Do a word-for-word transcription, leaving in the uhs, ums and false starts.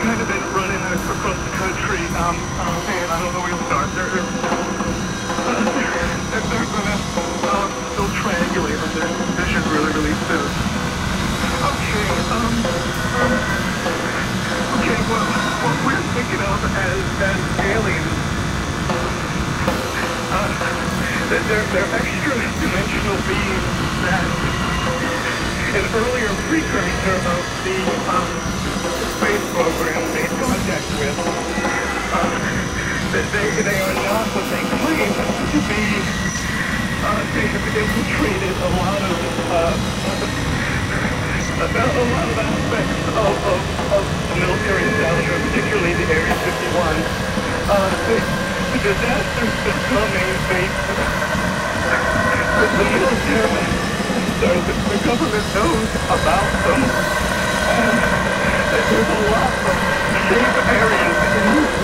kind of been running across the country. Um, oh man, I don't know where to start. They're, they're, uh, they're, they're gonna, um, they'll triangulate on their mission really, really soon. Okay, um, um, okay, well, what we're thinking of as, as aliens, uh, that they're, they're extra-dimensional beings that an earlier precursor of the, um, space program made contact with, uh, that they, they are not what they claim to be. Uh, they have infiltrated a lot of, uh, a, a lot of aspects of, of, of the military establishment, particularly the Area fifty-one. Uh, the, the disasters that come in, they, the, the military, sorry, the, the government knows about them. And there's a lot of safe areas in